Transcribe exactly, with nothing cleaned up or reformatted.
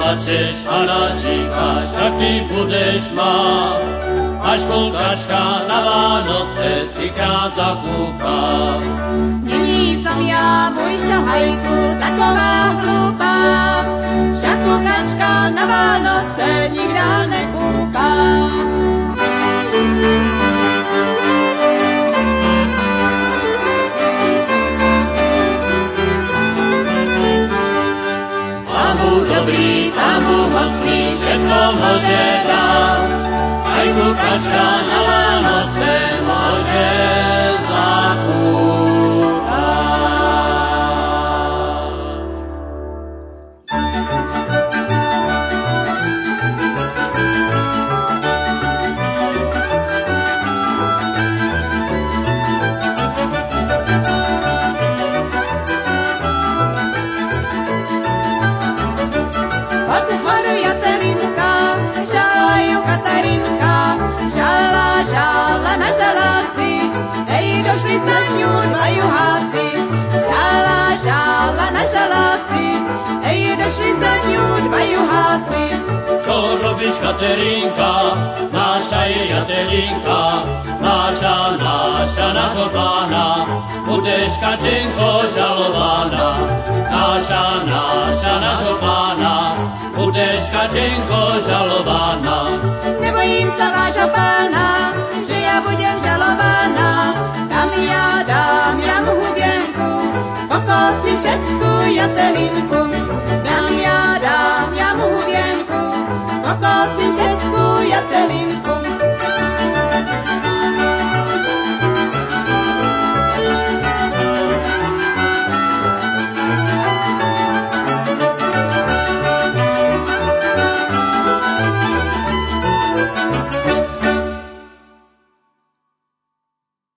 plačeš a naříkáš, tak ty budeš mát. Až kulkačka na Vánoce třikrát zakúka. Není som ja, môj šahajku, taková hlúpa, však kulkačka na Vánoce nikdy nekúka. Pán Bůh dobrý, Pán Bůh mocný, všetko môže dať. Aj kulkačka na Vánoce môže zakúkať. Od horu Jaterinka, žalajú Katarinka, žala, žala na žaláci, ej, došli za ňu dva juháci. Žala, žala na žaláci, ej, došli za ňu dva juháci. Čo robíš, Katerinka? Náša je Jaterinka, náša, náša, nášho pána. Budeš, Kačenko, žalovaná, náša, náša, nášho pána. Budeš, Kačenko,